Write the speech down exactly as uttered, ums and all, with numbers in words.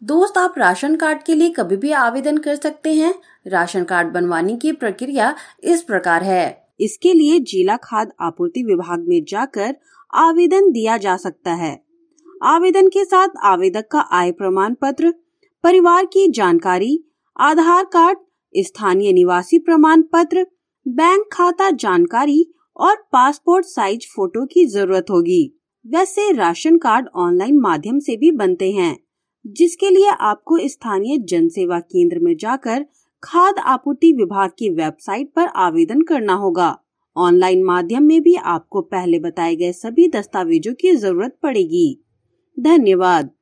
दोस्त, आप ration card के लिए कभी भी आवेदन कर सकते हैं। राशन कार्ड बनवाने की प्रक्रिया इस प्रकार है। इसके लिए जिला खाद्य आपूर्ति विभाग में जाकर आवेदन दिया जा सकता है। आवेदन के साथ आवेदक का आय प्रमाण पत्र, परिवार की जानकारी, आधार कार्ड, स्थानीय निवासी प्रमाण पत्र, बैंक खाता जानकारी और पासपोर्ट साइज फोटो की जरूरत होगी। वैसे राशन कार्ड ऑनलाइन माध्यम से भी बनते हैं, जिसके लिए आपको स्थानीय जन सेवा केंद्र में जाकर खाद्य आपूर्ति विभाग की वेबसाइट पर आवेदन करना होगा। ऑनलाइन माध्यम में भी आपको पहले बताए गए सभी दस्तावेजों की जरूरत पड़ेगी। धन्यवाद।